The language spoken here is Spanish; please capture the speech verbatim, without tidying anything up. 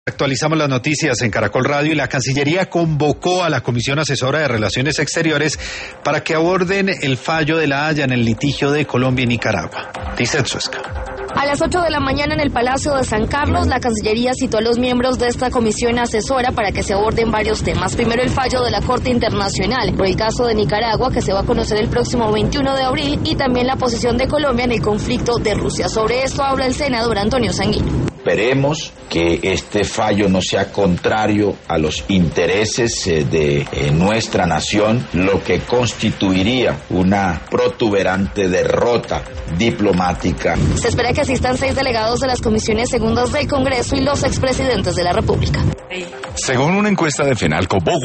Actualizamos las noticias en Caracol Radio y la Cancillería convocó a la Comisión Asesora de Relaciones Exteriores para que aborden el fallo de la Haya en el litigio de Colombia y Nicaragua. Dice Suesca. A las ocho de la mañana en el Palacio de San Carlos, la Cancillería citó a los miembros de esta comisión asesora para que se aborden varios temas. Primero, el fallo de la Corte Internacional por el caso de Nicaragua, que se va a conocer el próximo veintiuno de abril, y también la posición de Colombia en el conflicto de Rusia. Sobre esto habla el senador Antonio Sanguino. Esperemos que este fallo no sea contrario a los intereses de eh, nuestra nación, lo que constituiría una protuberante derrota diplomática. Se espera que asistan seis delegados de las comisiones segundas del Congreso y los expresidentes de la República. Según una encuesta de FENALCO, Bogotá